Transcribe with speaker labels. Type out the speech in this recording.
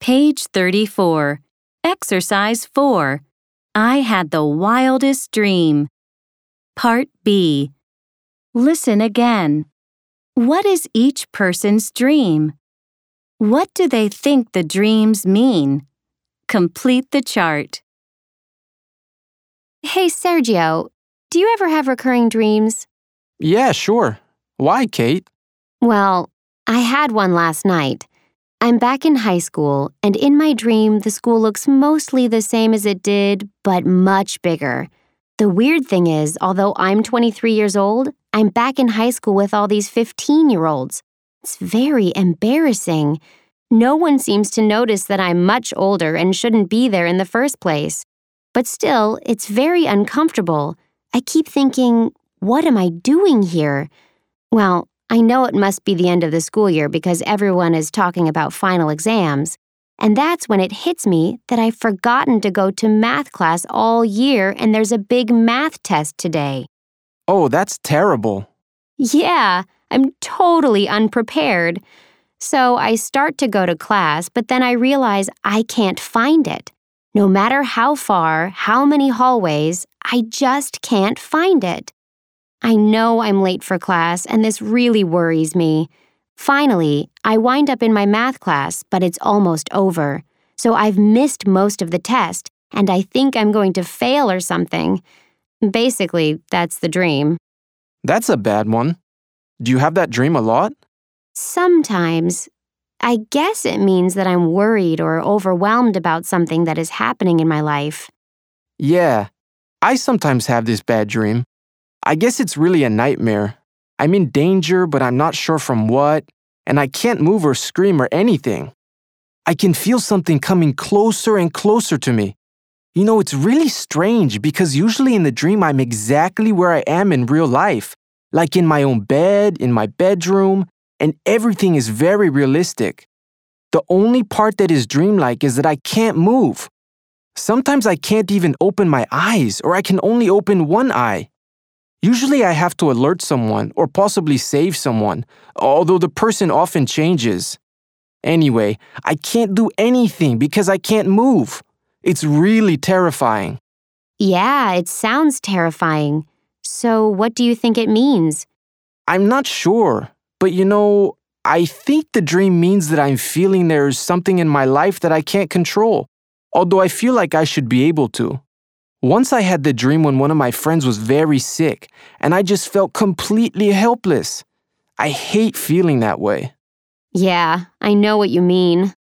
Speaker 1: Page 34. Exercise 4. I had the wildest dream. Part B. Listen again. What is each person's dream? What do they think the dreams mean? Complete the chart.
Speaker 2: Hey, Sergio, do you ever have recurring dreams?
Speaker 3: Yeah, sure. Why, Kate?
Speaker 2: Well, I had one last night. I'm back in high school, and in my dream, the school looks mostly the same as it did, but much bigger. The weird thing is, although I'm 23 years old, I'm back in high school with all these 15-year-olds. It's very embarrassing. No one seems to notice that I'm much older and shouldn't be there in the first place. But still, it's very uncomfortable. I keep thinking, what am I doing here? Well, I know it must be the end of the school year because everyone is talking about final exams. And that's when it hits me that I've forgotten to go to math class all year and there's a big math test today.
Speaker 3: Oh, that's terrible.
Speaker 2: Yeah, I'm totally unprepared. So I start to go to class, but then I realize I can't find it. No matter how far, how many hallways, I just can't find it. I know I'm late for class, and this really worries me. Finally, I wind up in my math class, but it's almost over. So I've missed most of the test, and I think I'm going to fail or something. Basically, that's the dream.
Speaker 3: That's a bad one. Do you have that dream a lot?
Speaker 2: Sometimes. I guess it means that I'm worried or overwhelmed about something that is happening in my life.
Speaker 3: Yeah, I sometimes have this bad dream. I guess it's really a nightmare. I'm in danger, but I'm not sure from what, and I can't move or scream or anything. I can feel something coming closer and closer to me. You know, it's really strange because usually in the dream I'm exactly where I am in real life, like in my own bed, in my bedroom, and everything is very realistic. The only part that is dreamlike is that I can't move. Sometimes I can't even open my eyes, or I can only open one eye. Usually I have to alert someone or possibly save someone, although the person often changes. Anyway, I can't do anything because I can't move. It's really terrifying.
Speaker 2: Yeah, it sounds terrifying. So what do you think it means?
Speaker 3: I'm not sure, but I think the dream means that I'm feeling there's something in my life that I can't control, although I feel like I should be able to. Once I had the dream when one of my friends was very sick, and I just felt completely helpless. I hate feeling that way.
Speaker 2: Yeah, I know what you mean.